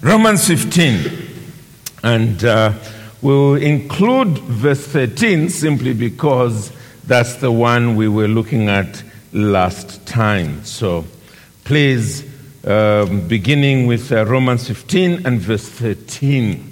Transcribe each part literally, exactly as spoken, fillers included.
Romans fifteen, and uh, we'll include verse thirteen simply because that's the one we were looking at last time. So please, um, beginning with uh, Romans fifteen and verse thirteen.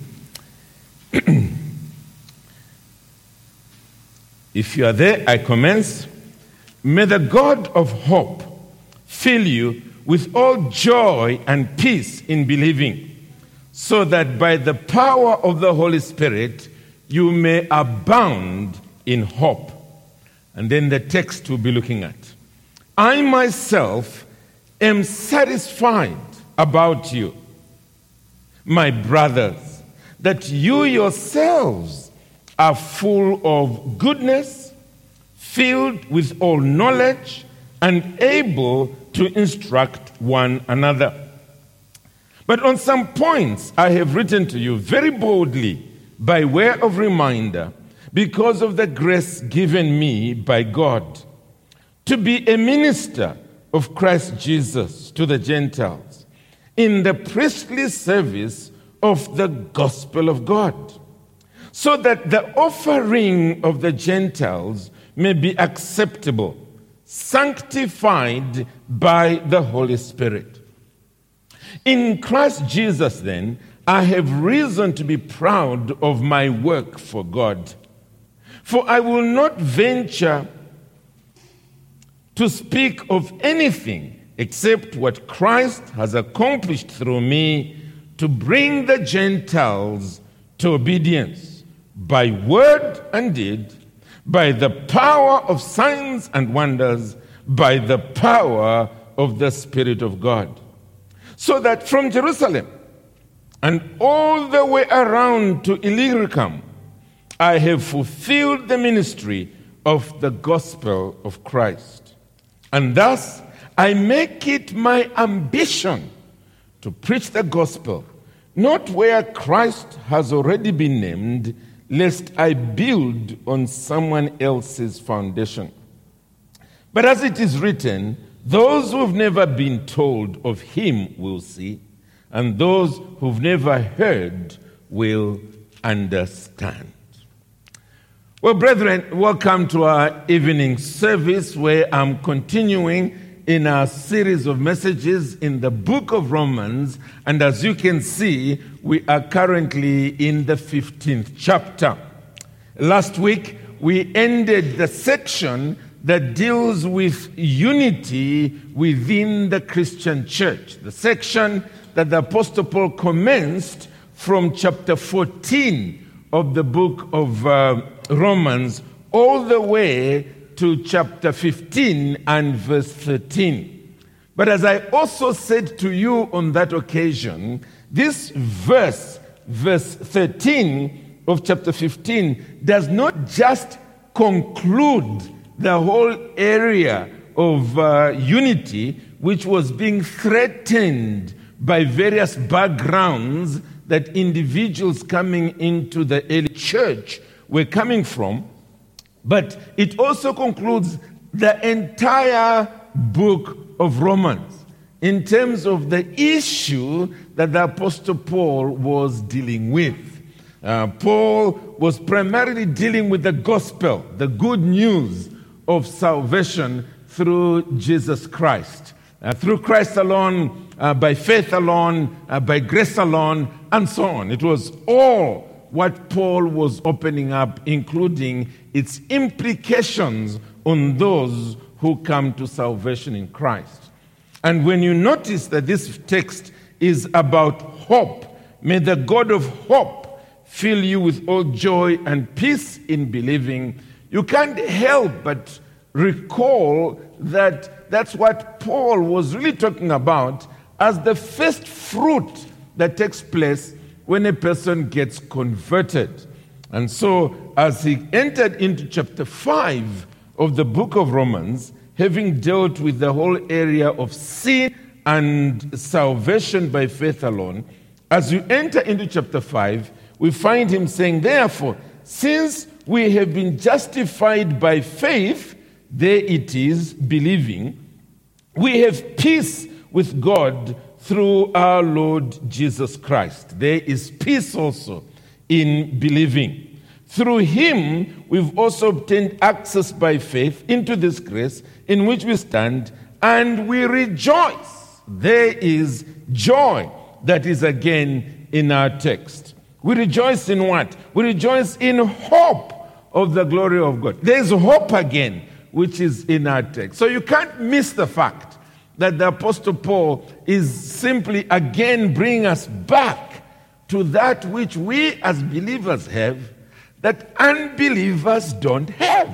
If you are there, I commence. May the God of hope fill you with all joy and peace in believing, so that by the power of the Holy Spirit you may abound in hope. And then the text we'll be looking at. I myself am satisfied about you, my brothers, that you yourselves are full of goodness, filled with all knowledge, and able to instruct one another. But on some points I have written to you very boldly by way of reminder, because of the grace given me by God, to be a minister of Christ Jesus to the Gentiles, in the priestly service of the gospel of God, so that the offering of the Gentiles may be acceptable, sanctified by the Holy Spirit. In Christ Jesus, then, I have reason to be proud of my work for God. For I will not venture to speak of anything except what Christ has accomplished through me to bring the Gentiles to obedience, by word and deed, by the power of signs and wonders, by the power of the Spirit of God. So that from Jerusalem and all the way around to Illyricum, I have fulfilled the ministry of the gospel of Christ. And thus, I make it my ambition to preach the gospel, not where Christ has already been named, lest I build on someone else's foundation. But as it is written, those who've never been told of him will see, and those who've never heard will understand. Well, brethren, welcome to our evening service, where I'm continuing in our series of messages in the book of Romans. And as you can see, we are currently in the fifteenth chapter. Last week, we ended the section that deals with unity within the Christian church, the section that the Apostle Paul commenced from chapter fourteen of the book of uh, Romans all the way to chapter fifteen and verse thirteen. But as I also said to you on that occasion, this verse, verse thirteen of chapter fifteen, does not just conclude the whole area of uh, unity, which was being threatened by various backgrounds that individuals coming into the early church were coming from, but it also concludes the entire book of Romans in terms of the issue that the Apostle Paul was dealing with. Uh, Paul was primarily dealing with the gospel, the good news of salvation through Jesus Christ. Uh, through Christ alone, uh, by faith alone, uh, by grace alone, and so on. It was all what Paul was opening up, including its implications on those who come to salvation in Christ. And when you notice that this text is about hope, may the God of hope fill you with all joy and peace in believing, you can't help but recall that that's what Paul was really talking about as the first fruit that takes place when a person gets converted. And so, as he entered into chapter five of the book of Romans, having dealt with the whole area of sin and salvation by faith alone, as you enter into chapter five, we find him saying, therefore, since we have been justified by faith, there it is, believing, we have peace with God through our Lord Jesus Christ. There is peace also in believing. Through him, we've also obtained access by faith into this grace in which we stand, and we rejoice. There is joy that is again in our text. We rejoice in what? We rejoice in hope of the glory of God. There's hope again, which is in our text. So you can't miss the fact that the Apostle Paul is simply again bringing us back to that which we as believers have that unbelievers don't have.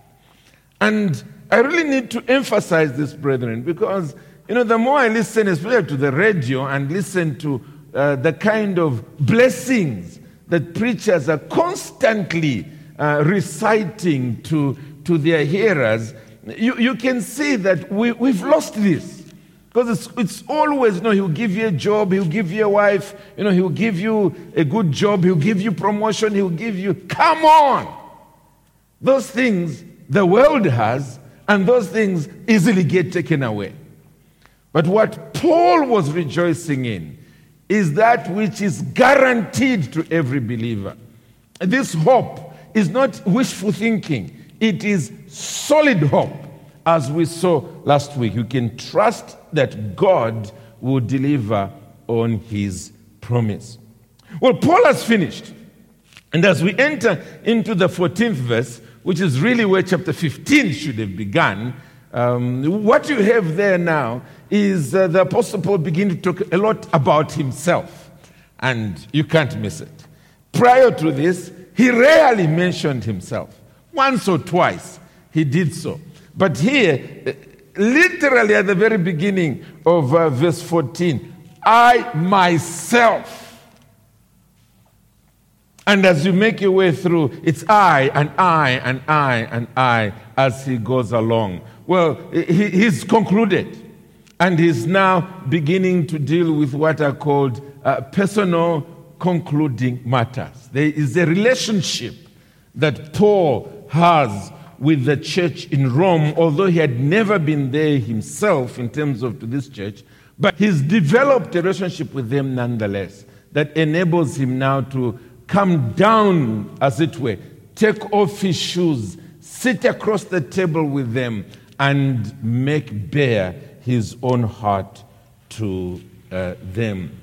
And I really need to emphasize this, brethren, because, you know, the more I listen, especially to the radio, and listen to uh, the kind of blessings that preachers are constantly uh, reciting to, to their hearers, you, you can see that we, we've lost this. Because it's, it's always, you know, he'll give you a job, he'll give you a wife, you know, he'll give you a good job, he'll give you promotion, he'll give you, come on! Those things the world has, and those things easily get taken away. But what Paul was rejoicing in is that which is guaranteed to every believer. This hope is not wishful thinking. It is solid hope. As we saw last week, you can trust that God will deliver on his promise. Well, Paul has finished. And as we enter into the fourteenth verse, which is really where chapter fifteen should have begun, um, what you have there now is uh, the Apostle Paul beginning to talk a lot about himself. And you can't miss it. Prior to this, he rarely mentioned himself. Once or twice, he did so. But here, literally at the very beginning of uh, verse fourteen, I myself. And as you make your way through, it's I and I and I and I as he goes along. Well, he, he's concluded. And he's now beginning to deal with what are called uh, personal concluding matters. There is a relationship that Paul has with the church in Rome, although he had never been there himself in terms of to this church, but he's developed a relationship with them nonetheless that enables him now to come down, as it were, take off his shoes, sit across the table with them, and make bare his own heart to uh, them.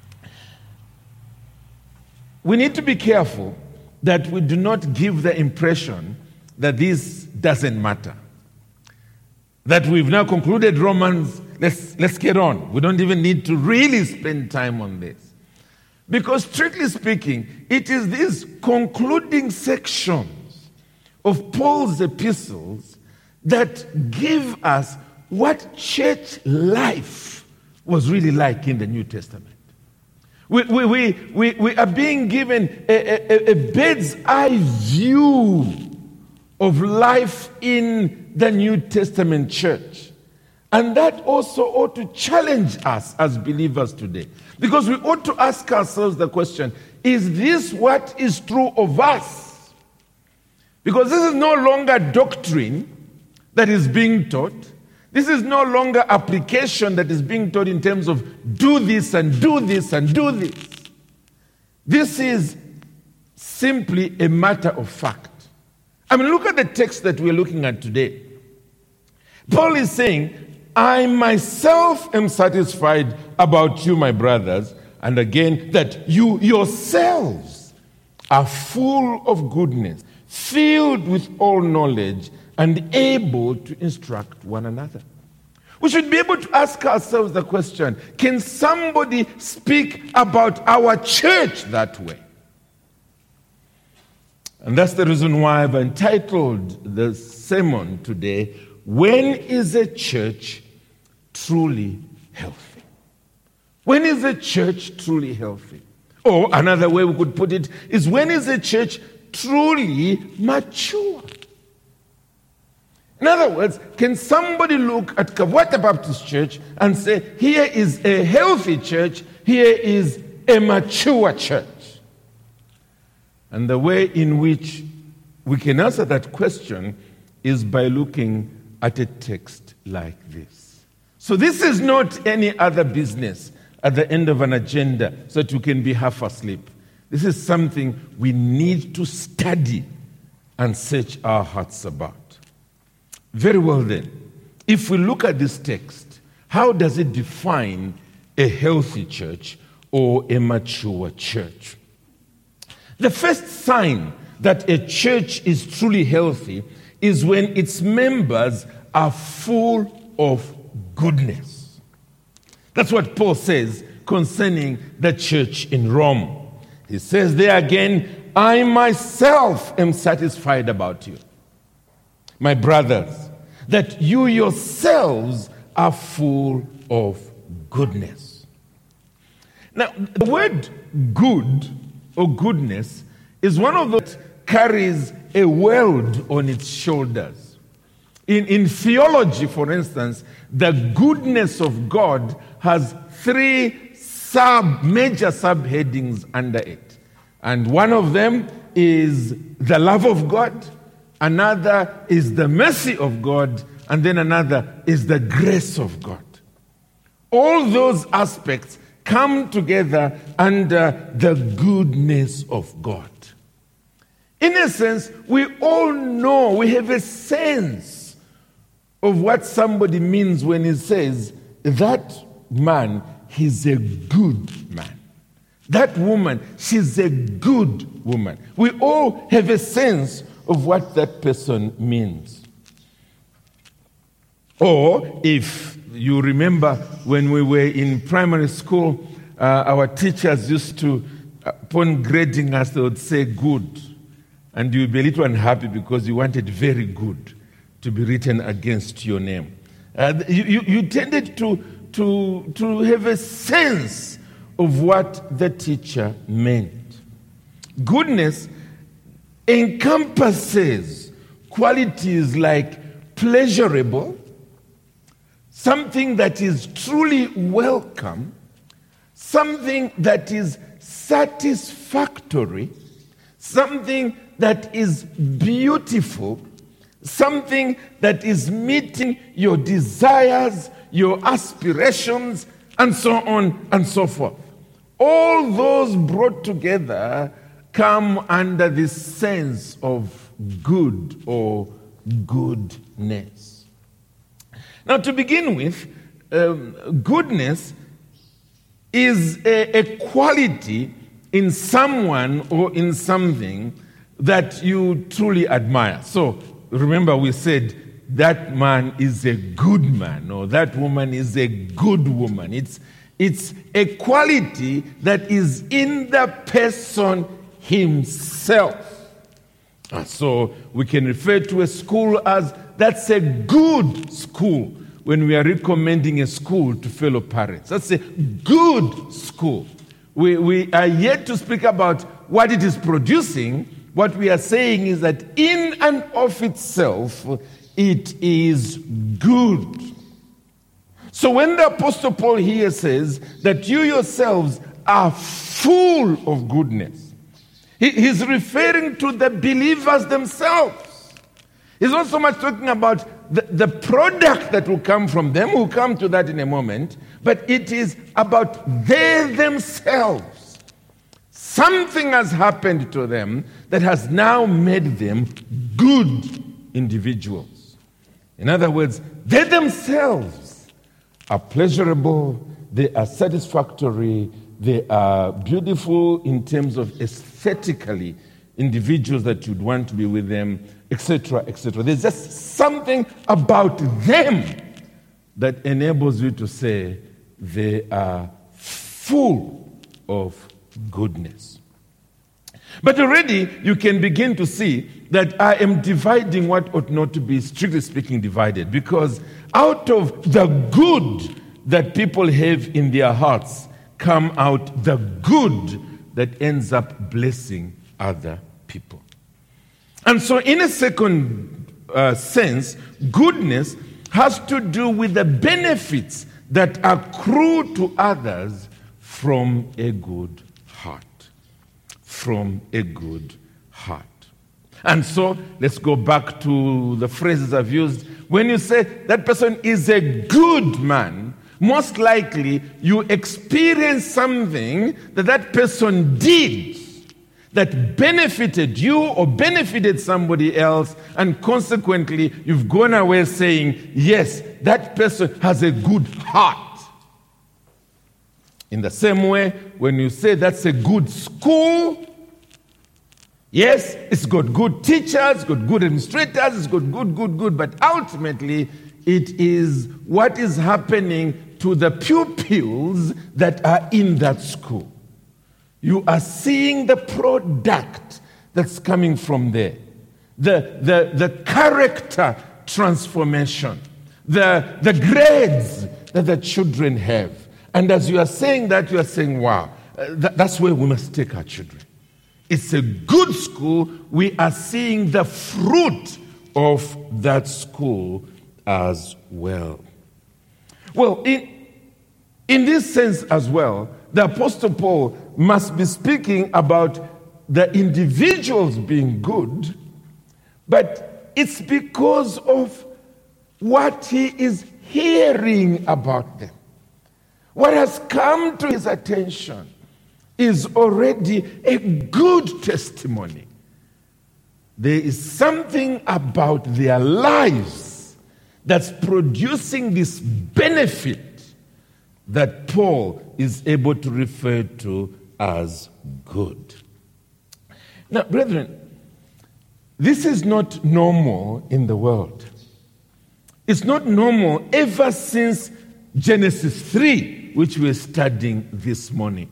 We need to be careful that we do not give the impression that this doesn't matter. That we've now concluded Romans, let's, let's get on. We don't even need to really spend time on this. Because strictly speaking, it is these concluding sections of Paul's epistles that give us what church life was really like in the New Testament. We, we, we, we, we are being given a, a, a bird's eye view of life in the New Testament church. And that also ought to challenge us as believers today. Because we ought to ask ourselves the question, is this what is true of us? Because this is no longer doctrine that is being taught. This is no longer application that is being taught in terms of do this and do this and do this. This is simply a matter of fact. I mean, look at the text that we're looking at today. Paul is saying, I myself am satisfied about you, my brothers, and again, that you yourselves are full of goodness, filled with all knowledge, and able to instruct one another. We should be able to ask ourselves the question, can somebody speak about our church that way? And that's the reason why I've entitled the sermon today, When is a Church Truly Healthy? When is a church truly healthy? Or another way we could put it is, when is a church truly mature? In other words, can somebody look at Kabwata Baptist Church and say, here is a healthy church, here is a mature church? And the way in which we can answer that question is by looking at a text like this. So this is not any other business at the end of an agenda so that you can be half asleep. This is something we need to study and search our hearts about. Very well then, if we look at this text, how does it define a healthy church or a mature church? The first sign that a church is truly healthy is when its members are full of goodness. That's what Paul says concerning the church in Rome. He says there again, I myself am satisfied about you, my brothers, that you yourselves are full of goodness. Now, the word good or goodness is one of those that carries a world on its shoulders. In, in theology, for instance, the goodness of God has three sub major subheadings under it. And one of them is the love of God, another is the mercy of God, and then another is the grace of God. All those aspects come together under the goodness of God. In a sense, we all know, we have a sense of what somebody means when he says, that man, he's a good man. That woman, she's a good woman. We all have a sense of what that person means. Or if you remember when we were in primary school, uh, our teachers used to, upon grading us, they would say good. And you'd be a little unhappy because you wanted very good to be written against your name. Uh, you, you, you tended to, to, to have a sense of what the teacher meant. Goodness encompasses qualities like pleasurable, something that is truly welcome, something that is satisfactory, something that is beautiful, something that is meeting your desires, your aspirations, and so on and so forth. All those brought together come under this sense of good or goodness. Now, to begin with, um, goodness is a, a quality in someone or in something that you truly admire. So, remember we said that man is a good man or that woman is a good woman. It's, it's a quality that is in the person himself. And so, we can refer to a school as that's a good school when we are recommending a school to fellow parents. That's a good school. We, we are yet to speak about what it is producing. What we are saying is that in and of itself, it is good. So when the Apostle Paul here says that you yourselves are full of goodness, he, he's referring to the believers themselves. He's not so much talking about the, the product that will come from them. We'll come to that in a moment. But it is about they themselves. Something has happened to them that has now made them good individuals. In other words, they themselves are pleasurable, they are satisfactory, they are beautiful in terms of aesthetically individuals that you'd want to be with them, et cetera, et cetera. There's just something about them that enables you to say they are full of goodness. But already you can begin to see that I am dividing what ought not to be, strictly speaking, divided, because out of the good that people have in their hearts come out the good that ends up blessing other people. And so in a second uh, sense, goodness has to do with the benefits that accrue to others from a good heart. From a good heart. And so, let's go back to the phrases I've used. When you say that person is a good man, most likely you experienced something that that person did that benefited you or benefited somebody else, and consequently you've gone away saying, yes, that person has a good heart. In the same way, when you say that's a good school, yes, it's got good teachers, it's got good administrators, it's got good, good, good, but ultimately it is what is happening to the pupils that are in that school. You are seeing the product that's coming from there. The, the, the character transformation. The, the grades that the children have. And as you are saying that, you are saying, wow, uh, th- that's where we must take our children. It's a good school. We are seeing the fruit of that school as well. Well, in, in this sense as well, the Apostle Paul must be speaking about the individuals being good, but it's because of what he is hearing about them. What has come to his attention is already a good testimony. There is something about their lives that's producing this benefit that Paul is able to refer to as good. Now, brethren, this is not normal in the world. It's not normal ever since Genesis three, which we're studying this morning.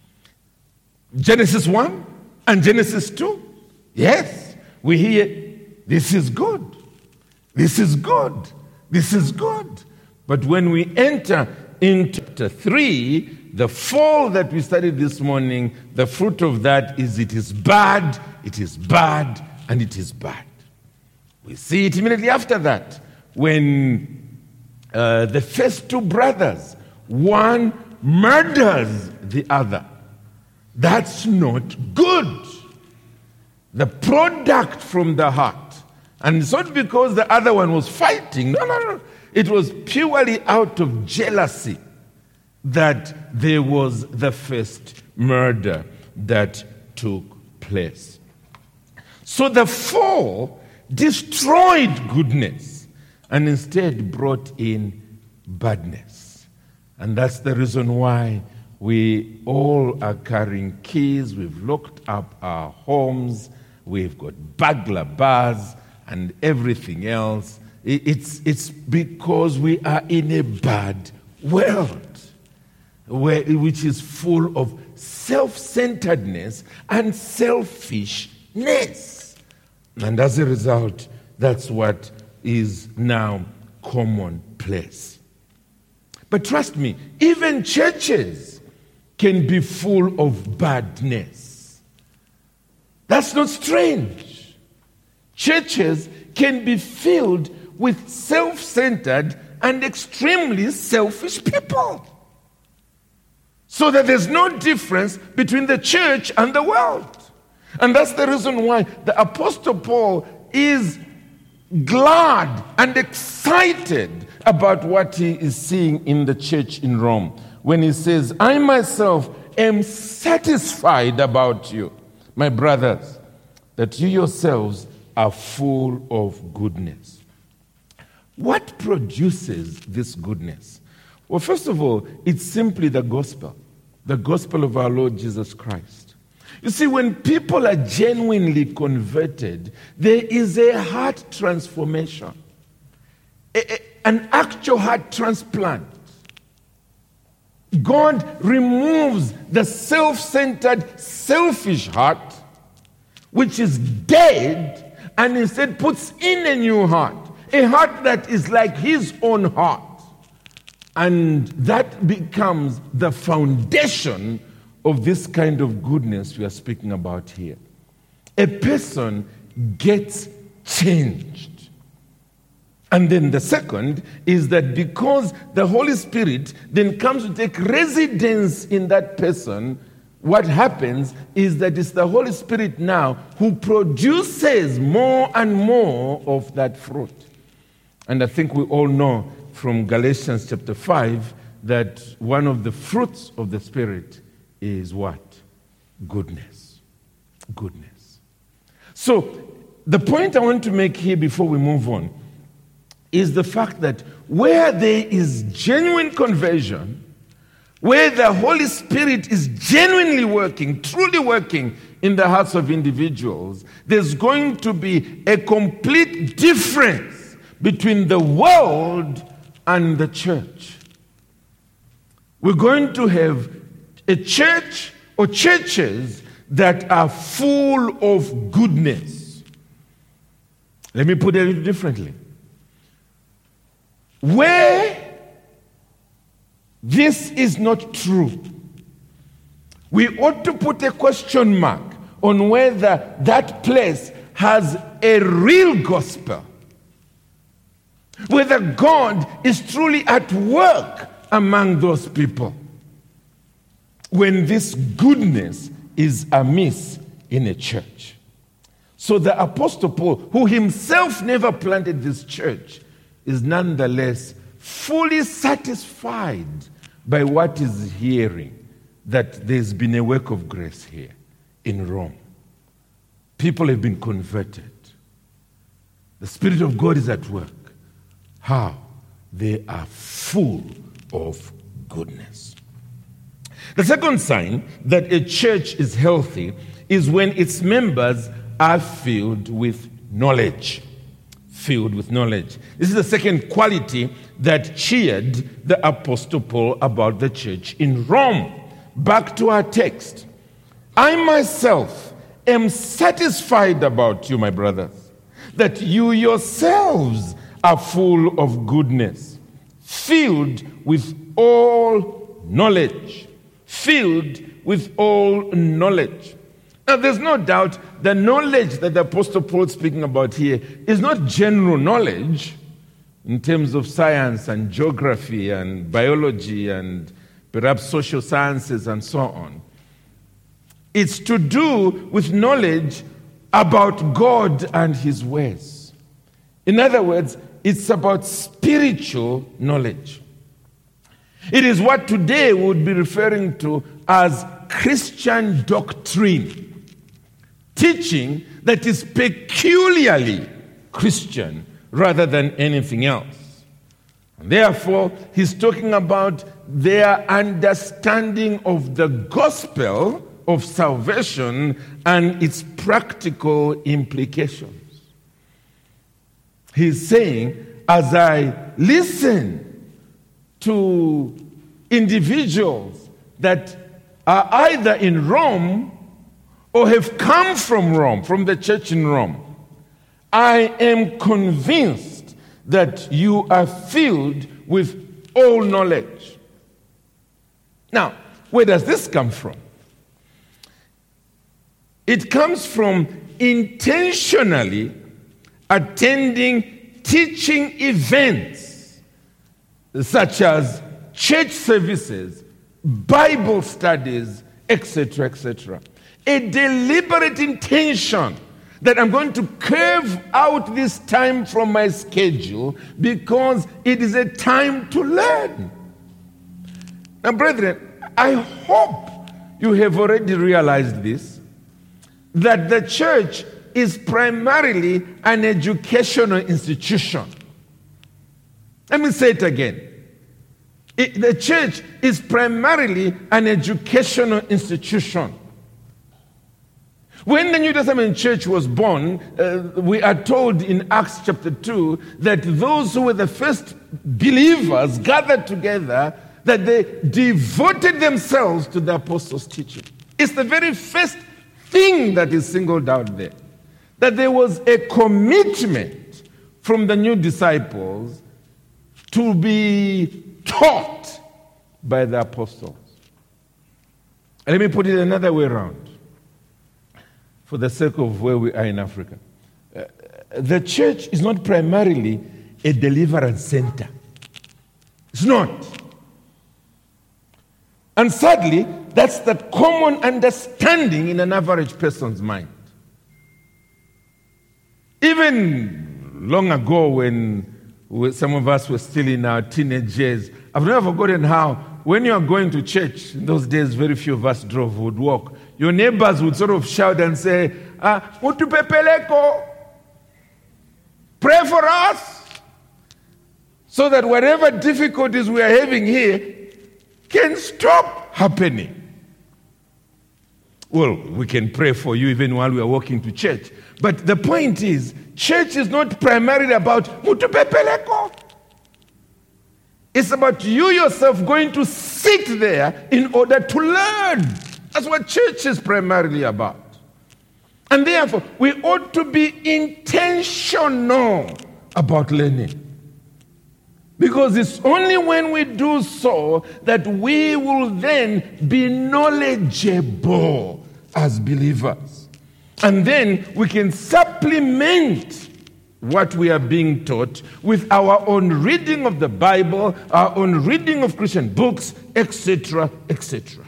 Genesis one and Genesis two. Yes, we hear, this is good. This is good. This is good. But when we enter in chapter three, the fall that we studied this morning, the fruit of that is it is bad, it is bad, and it is bad. We see it immediately after that when uh, the first two brothers, one murders the other. That's not good. The product from the heart. And it's not because the other one was fighting. No, no, no. It was purely out of jealousy that there was the first murder that took place. So the fall destroyed goodness and instead brought in badness. And that's the reason why we all are carrying keys. We've locked up our homes. We've got burglar bars and everything else. It's, it's because we are in a bad world, where, which is full of self-centeredness and selfishness. And as a result, that's what is now commonplace. But trust me, even churches can be full of badness. That's not strange. Churches can be filled with self-centered and extremely selfish people. So that there's no difference between the church and the world. And that's the reason why the Apostle Paul is glad and excited about what he is seeing in the church in Rome. When he says, I myself am satisfied about you, my brothers, that you yourselves are full of goodness. What produces this goodness? Well, first of all, it's simply the gospel, the gospel of our Lord Jesus Christ. You see, when people are genuinely converted, there is a heart transformation, a, a, an actual heart transplant. God removes the self-centered, selfish heart, which is dead, and instead puts in a new heart, a heart that is like his own heart. And that becomes the foundation of this kind of goodness we are speaking about here. A person gets changed. And then the second is that because the Holy Spirit then comes to take residence in that person, what happens is that it's the Holy Spirit now who produces more and more of that fruit. And I think we all know from Galatians chapter five that one of the fruits of the Spirit is what? Goodness. Goodness. So, the point I want to make here before we move on is the fact that where there is genuine conversion, where the Holy Spirit is genuinely working, truly working in the hearts of individuals, there's going to be a complete difference between the world and the church. We're going to have a church or churches that are full of goodness. Let me put it a little differently. Where this is not true, we ought to put a question mark on whether that place has a real gospel, whether God is truly at work among those people, when this goodness is amiss in a church. So the Apostle Paul, who himself never planted this church, is nonetheless fully satisfied by what he's hearing, that there's been a work of grace here in Rome. People have been converted. The Spirit of God is at work. How? They are full of goodness. The second sign that a church is healthy is when its members are filled with knowledge. Filled with knowledge. This is the second quality that cheered the Apostle Paul about the church in Rome. Back to our text. I myself am satisfied about you, my brothers, that you yourselves are full of goodness, filled with all knowledge. Filled with all knowledge. Now, there's no doubt the knowledge that the Apostle Paul is speaking about here is not general knowledge in terms of science and geography and biology and perhaps social sciences and so on. It's to do with knowledge about God and His ways. In other words, it's about spiritual knowledge. It is what today we would be referring to as Christian doctrine. Teaching that is peculiarly Christian rather than anything else. And therefore, he's talking about their understanding of the gospel of salvation and its practical implications. He's saying, as I listen to individuals that are either in Rome or have come from Rome, from the church in Rome, I am convinced that you are filled with all knowledge. Now, where does this come from? It comes from intentionally attending teaching events such as church services, Bible studies, et cetera, et cetera. A deliberate intention that I'm going to carve out this time from my schedule because it is a time to learn. Now, brethren, I hope you have already realized this, that the church is primarily an educational institution. Let me say it again. It, the church is primarily an educational institution. When the New Testament church was born, uh, we are told in Acts chapter two that those who were the first believers gathered together, that they devoted themselves to the apostles' teaching. It's the very first thing that is singled out there. That there was a commitment from the new disciples to be taught by the apostles. Let me put it another way around, for the sake of where we are in Africa. Uh, the church is not primarily a deliverance center. It's not. And sadly, that's the common understanding in an average person's mind. Even long ago, when some of us were still in our teenage years, I've never forgotten how, when you are going to church, in those days, very few of us drove, would walk. Your neighbors would sort of shout and say, ah, Mutupepeleko, pray for us, so that whatever difficulties we are having here can stop happening. Well, we can pray for you even while we are walking to church. But the point is, church is not primarily about Mutupepeleko. It's about you yourself going to sit there in order to learn. That's what church is primarily about. And therefore, we ought to be intentional about learning. Because it's only when we do so that we will then be knowledgeable as believers. And then we can supplement what we are being taught with our own reading of the Bible, our own reading of Christian books, et cetera, et cetera.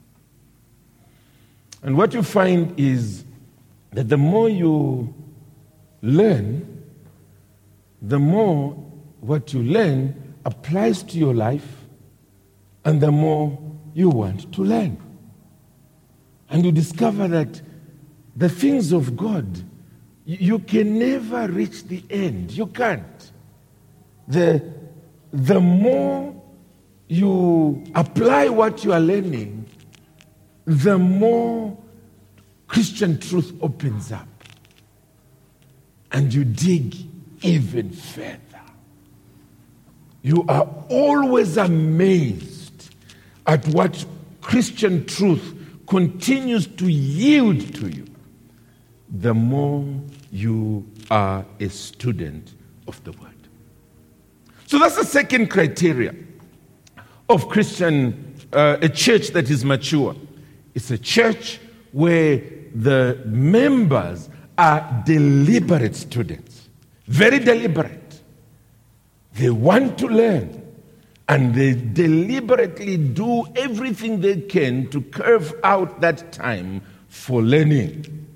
And what you find is that the more you learn, the more what you learn applies to your life, and the more you want to learn. And you discover that the things of God, you can never reach the end. You can't. The, the more you apply what you are learning, the more Christian truth opens up. And you dig even further. You are always amazed at what Christian truth continues to yield to you, the more you are a student of the Word. So that's the second criteria of Christian, uh, a church that is mature. It's a church where the members are deliberate students, very deliberate. They want to learn, and they deliberately do everything they can to carve out that time for learning.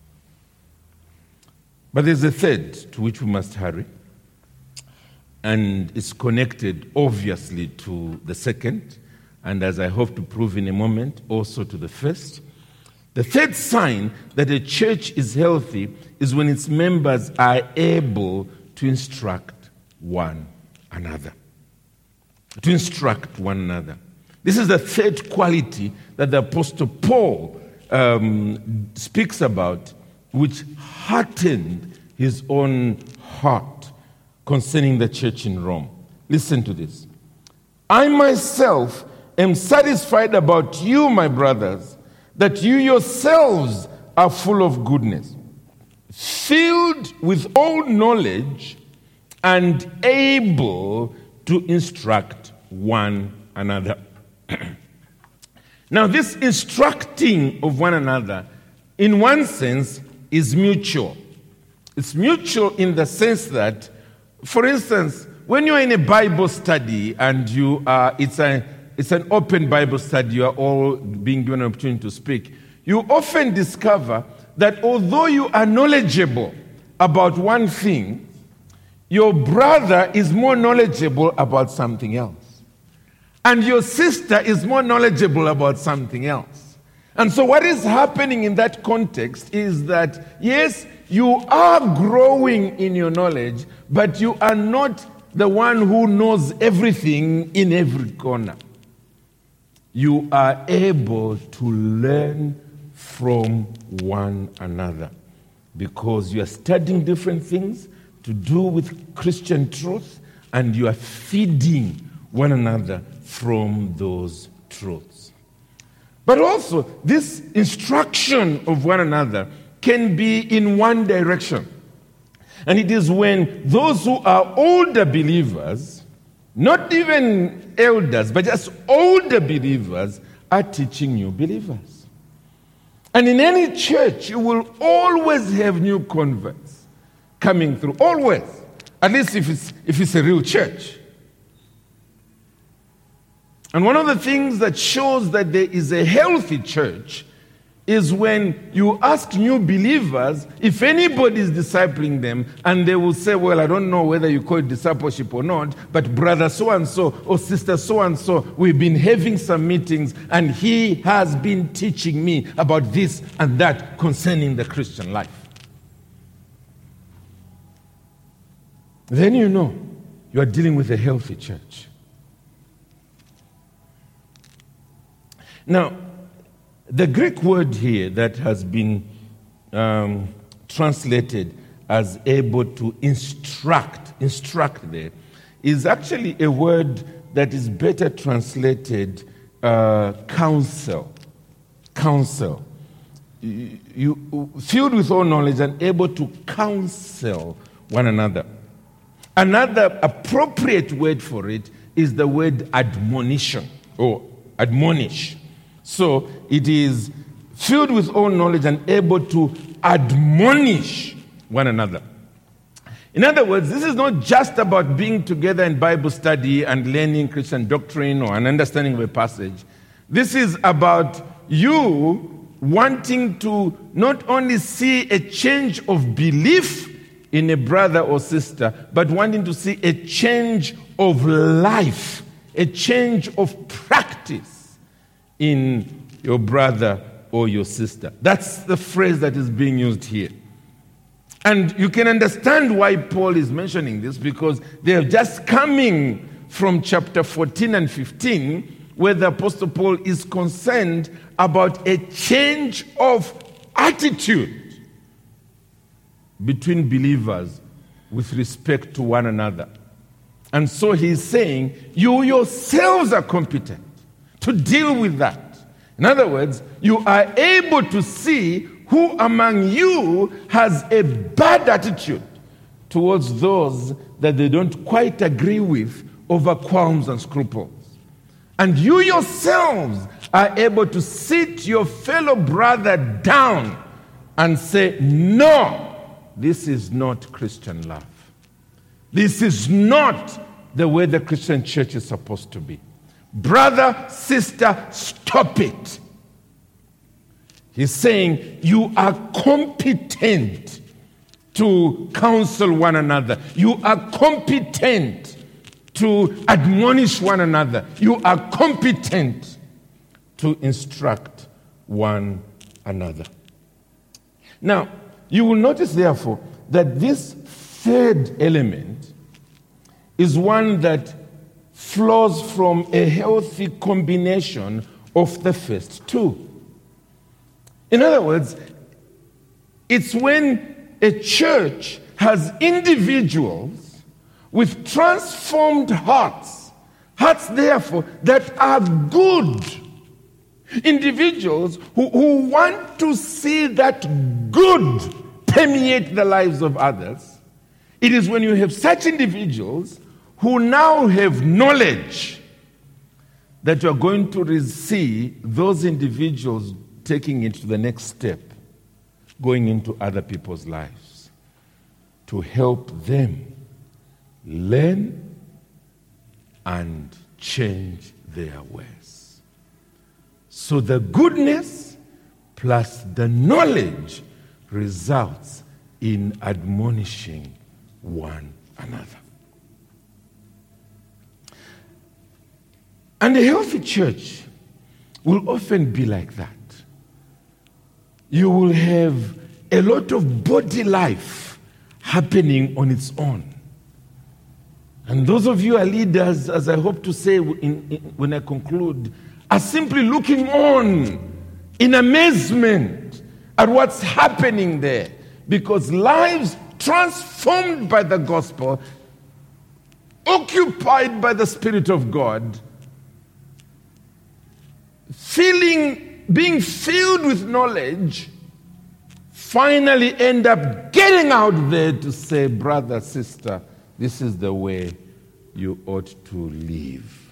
But there's a third to which we must hurry, and it's connected obviously to the second, and as I hope to prove in a moment, also to the first. The third sign that a church is healthy is when its members are able to instruct one another. To instruct one another. This is the third quality that the Apostle Paul um, speaks about, which heartened his own heart concerning the church in Rome. Listen to this. I myself am satisfied about you, my brothers, that you yourselves are full of goodness, filled with all knowledge, and able to instruct one another. Now, this instructing of one another, in one sense, is mutual. It's mutual in the sense that, for instance, when you're in a Bible study and you are, it's a, it's an open Bible study, you are all being given an opportunity to speak, you often discover that although you are knowledgeable about one thing, your brother is more knowledgeable about something else. And your sister is more knowledgeable about something else. And so what is happening in that context is that, yes, you are growing in your knowledge, but you are not the one who knows everything in every corner. You are able to learn from one another because you are studying different things to do with Christian truth, and you are feeding one another from those truths. But also, this instruction of one another can be in one direction. And it is when those who are older believers, not even elders, but just older believers, are teaching new believers. And in any church, you will always have new converts coming through, always, at least if it's, if it's a real church. And one of the things that shows that there is a healthy church is when you ask new believers if anybody is discipling them, and they will say, well, I don't know whether you call it discipleship or not, but brother so-and-so or sister so-and-so, we've been having some meetings, and he has been teaching me about this and that concerning the Christian life. Then you know you are dealing with a healthy church. Now, the Greek word here that has been um, translated as able to instruct, instruct there, is actually a word that is better translated uh, counsel. Counsel. You, you filled with all knowledge and able to counsel one another. Another appropriate word for it is the word admonition or admonish. So it is filled with all knowledge and able to admonish one another. In other words, this is not just about being together in Bible study and learning Christian doctrine or an understanding of a passage. This is about you wanting to not only see a change of belief in a brother or sister, but wanting to see a change of life, a change of practice in your brother or your sister. That's the phrase that is being used here. And you can understand why Paul is mentioning this, because they are just coming from chapter fourteen and fifteen, where the Apostle Paul is concerned about a change of attitude between believers with respect to one another. And so he's saying, you yourselves are competent to deal with that. In other words, you are able to see who among you has a bad attitude towards those that they don't quite agree with over qualms and scruples. And you yourselves are able to sit your fellow brother down and say, no, this is not Christian love. This is not the way the Christian church is supposed to be. Brother, sister, stop it. He's saying you are competent to counsel one another. You are competent to admonish one another. You are competent to instruct one another. Now, you will notice, therefore, that this third element is one that flows from a healthy combination of the first two. In other words, it's when a church has individuals with transformed hearts, hearts therefore that are good, individuals who, who want to see that good permeate the lives of others. It is when you have such individuals who now have knowledge that you are going to see those individuals taking it to the next step, going into other people's lives to help them learn and change their ways. So the goodness plus the knowledge results in admonishing one another. And a healthy church will often be like that. You will have a lot of body life happening on its own. And those of you are leaders, as I hope to say in, in, when I conclude, are simply looking on in amazement at what's happening there, because lives transformed by the gospel, occupied by the Spirit of God, feeling, being filled with knowledge, finally end up getting out there to say, brother, sister, this is the way you ought to live.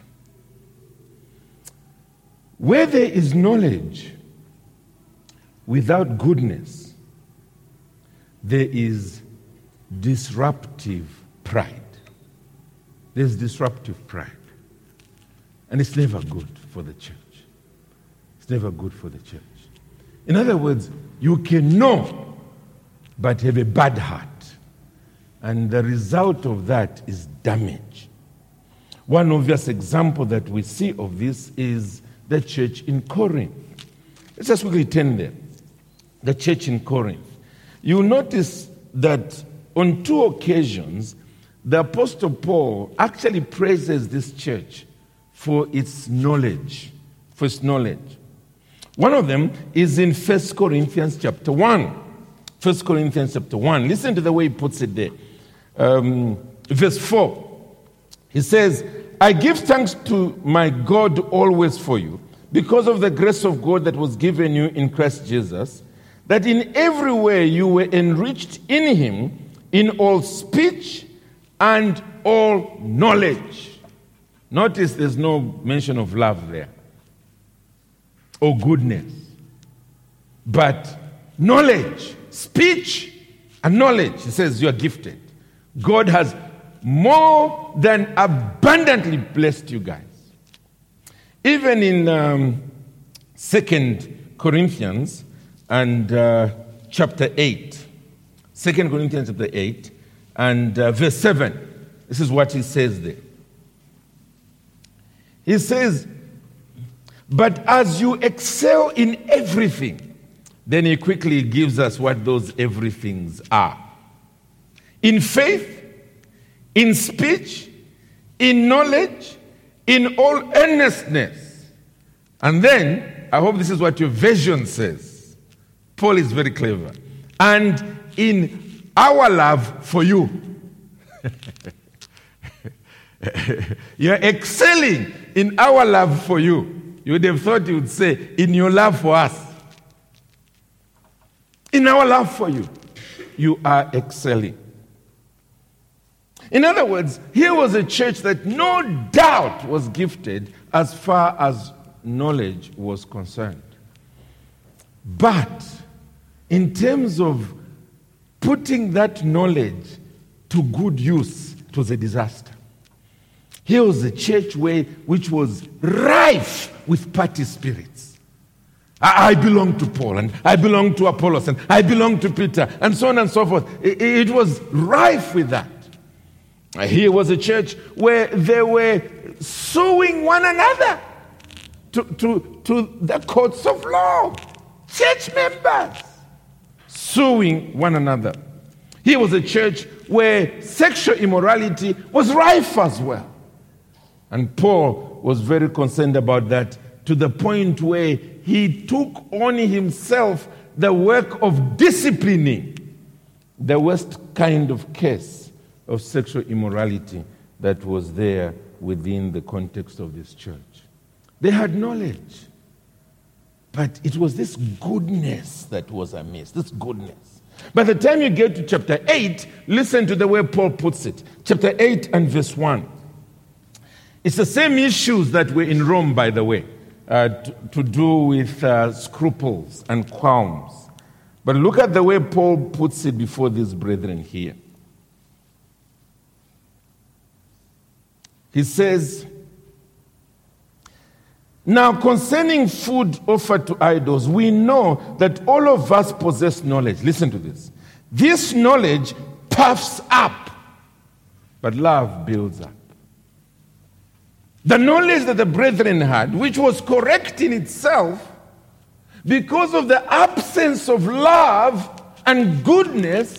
Where there is knowledge without goodness, there is disruptive pride. There's disruptive pride. And it's never good for the church. It's never good for the church. In other words, you can know, but have a bad heart. And the result of that is damage. One obvious example that we see of this is the church in Corinth. Let's just quickly turn there. The church in Corinth. You notice that on two occasions, the Apostle Paul actually praises this church for its knowledge, for its knowledge. One of them is in First Corinthians chapter one. First Corinthians chapter one. Listen to the way he puts it there. Um, verse four. He says, I give thanks to my God always for you, because of the grace of God that was given you in Christ Jesus, that in every way you were enriched in him, in all speech and all knowledge. Notice there's no mention of love there, or goodness, but knowledge, speech and knowledge. He says you are gifted. God has more than abundantly blessed you guys. Even in um, Second Corinthians and uh, chapter eight, Second Corinthians chapter eight and uh, verse seven, this is what he says there. He says, but as you excel in everything, then he quickly gives us what those everythings are. In faith, in speech, in knowledge, in all earnestness. And then, I hope this is what your version says. Paul is very clever. And in our love for you. You're excelling in our love for you. You would have thought you would say, in your love for us. In our love for you, you are excelling. In other words, here was a church that no doubt was gifted as far as knowledge was concerned. But in terms of putting that knowledge to good use, it was a disaster. Here was a church where, which was rife with party spirits. I, I belong to Paul, and I belong to Apollos, and I belong to Peter, and so on and so forth. It, it was rife with that. Here was a church where they were suing one another to, to, to the courts of law. Church members suing one another. Here was a church where sexual immorality was rife as well. And Paul was very concerned about that, to the point where he took on himself the work of disciplining the worst kind of case of sexual immorality that was there within the context of this church. They had knowledge, but it was this goodness that was amiss, this goodness. By the time you get to chapter eight, listen to the way Paul puts it. Chapter eight and verse one. It's the same issues that were in Rome, by the way, uh, to, to do with uh, scruples and qualms. But look at the way Paul puts it before these brethren here. He says, now concerning food offered to idols, we know that all of us possess knowledge. Listen to this. This knowledge puffs up, but love builds up. The knowledge that the brethren had, which was correct in itself, because of the absence of love and goodness,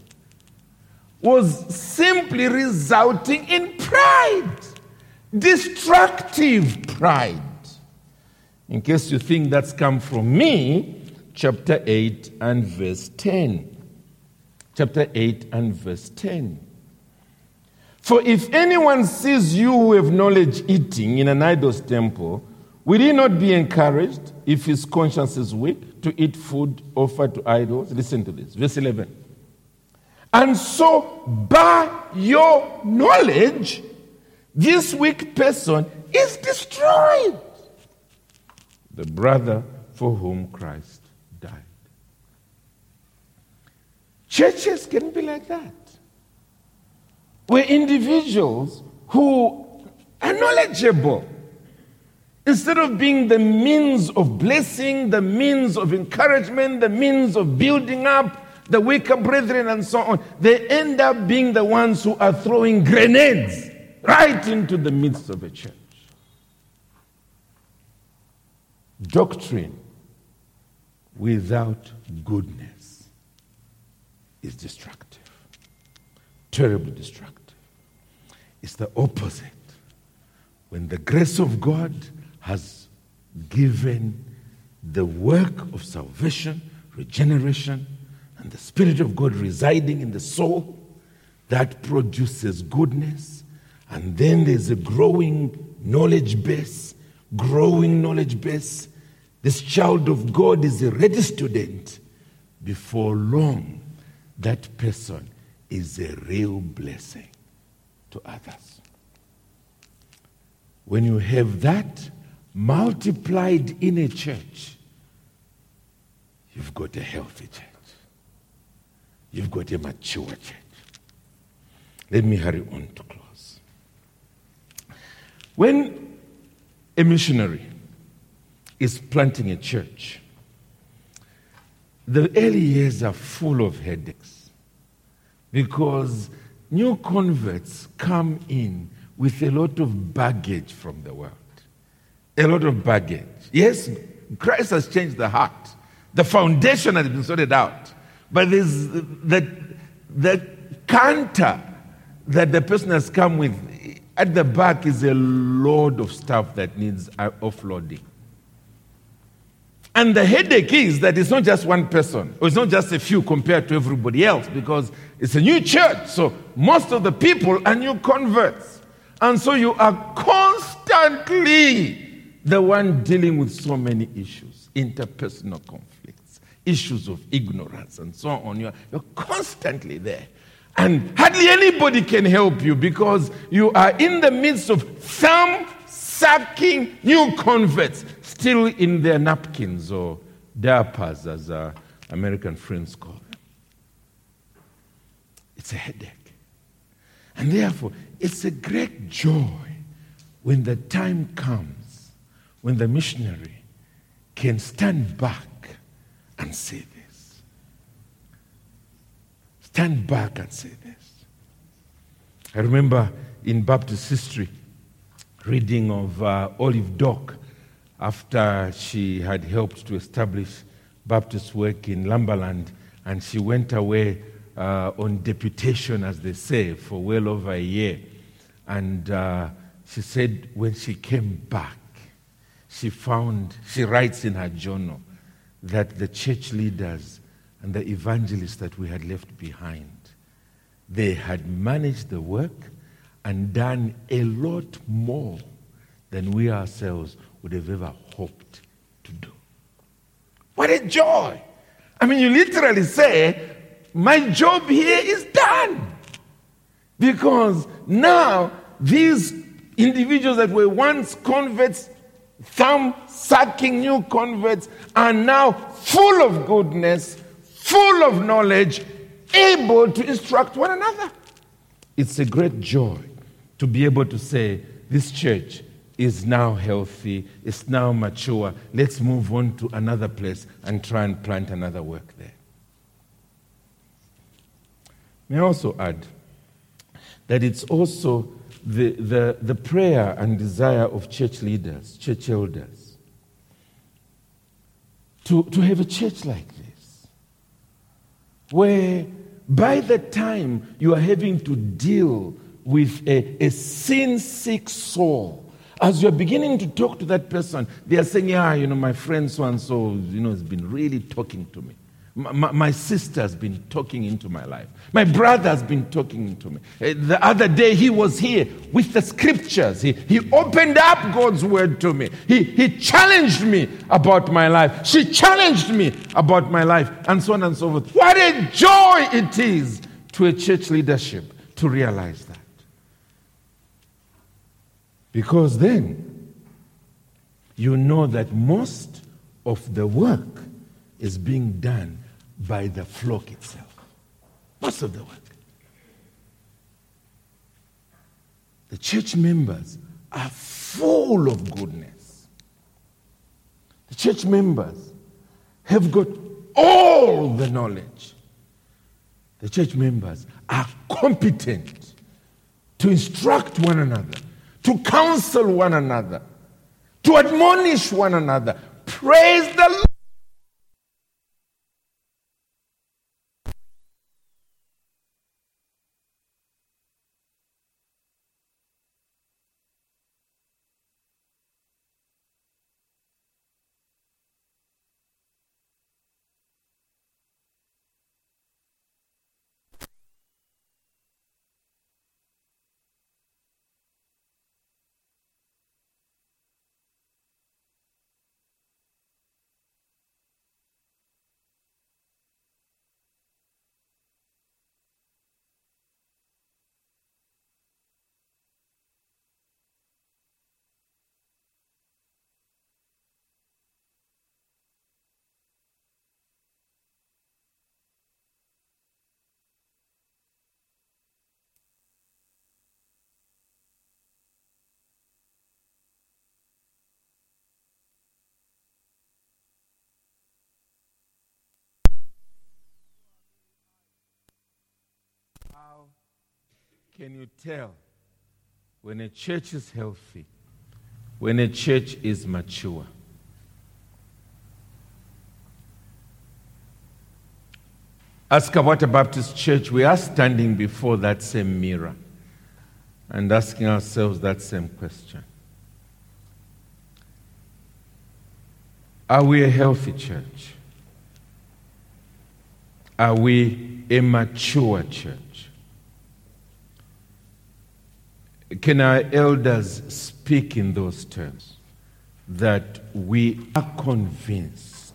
was simply resulting in pride. Destructive pride. In case you think that's come from me, chapter eight and verse ten. Chapter eight and verse ten. For if anyone sees you who have knowledge eating in an idol's temple, will he not be encouraged, if his conscience is weak, to eat food offered to idols? Listen to this, verse eleven. And so, by your knowledge, this weak person is destroyed. The brother for whom Christ died. Churches can be like that, where individuals who are knowledgeable Instead of being the means of blessing, the means of encouragement, the means of building up the weaker brethren and so on, they end up being the ones who are throwing grenades right into the midst of a church. Doctrine without goodness is destructive, terribly destructive. It's the opposite. When the grace of God has given the work of salvation, regeneration, and the Spirit of God residing in the soul, that produces goodness. And then there's a growing knowledge base, growing knowledge base. This child of God is a ready student. Before long, that person is a real blessing to others. When you have that multiplied in a church, you've got a healthy church. You've got a mature church. Let me hurry on to close. When a missionary is planting a church, the early years are full of headaches because new converts come in with a lot of baggage from the world. A lot of baggage. Yes, Christ has changed the heart. The foundation has been sorted out. But there's the, the canter that the person has come with at the back is a load of stuff that needs offloading. And the headache is that it's not just one person, or it's not just a few compared to everybody else, because it's a new church, so most of the people are new converts. And so you are constantly the one dealing with so many issues, interpersonal conflicts, issues of ignorance, and so on. You're, you're constantly there. And hardly anybody can help you because you are in the midst of thumb-sucking new converts, still in their napkins or diapers, as our American friends call them. It's a headache. And therefore, it's a great joy when the time comes, when the missionary can stand back and say this. Stand back and say this. I remember in Baptist history, reading of uh, Olive Dock after she had helped to establish Baptist work in Lumberland, and she went away uh, on deputation, as they say, for well over a year. And uh, she said when she came back, she found, she writes in her journal, that the church leaders and the evangelists that we had left behind, they had managed the work and done a lot more than we ourselves would have ever hoped to do. What a joy! I mean, you literally say, my job here is done. Because now these individuals that were once converts, thumb-sucking new converts, are now full of goodness, full of knowledge, able to instruct one another. It's a great joy to be able to say, this church is now healthy, it's now mature, let's move on to another place and try and plant another work there. May I also add that it's also the, the, the prayer and desire of church leaders, church elders, to, to have a church like this, where by the time you are having to deal with a, a sin-sick soul, as you're beginning to talk to that person, they are saying, yeah, you know, my friend so-and-so, you know, has been really talking to me. My, my sister has been talking into my life. My brother has been talking into me. The other day he was here with the scriptures. He, he opened up God's word to me. He, he challenged me about my life. She challenged me about my life, and so on and so forth. What a joy it is to a church leadership to realize that. Because then you know that most of the work is being done by the flock itself. Most of the work. The church members are full of goodness. The church members have got all the knowledge. The church members are competent to instruct one another, to counsel one another, to admonish one another. Praise the Lord. How can you tell when a church is healthy, when a church is mature? As Kawata Baptist Church, we are standing before that same mirror and asking ourselves that same question. Are we a healthy church? Are we a mature church? Can our elders speak in those terms? That we are convinced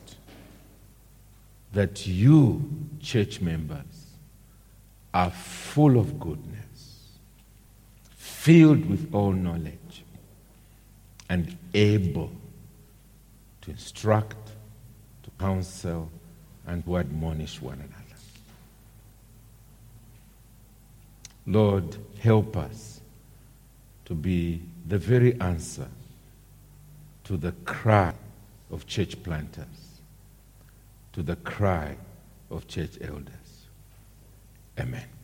that you, church members, are full of goodness, filled with all knowledge, and able to instruct, to counsel, and to admonish one another. Lord, help us to be the very answer to the cry of church planters, to the cry of church elders. Amen.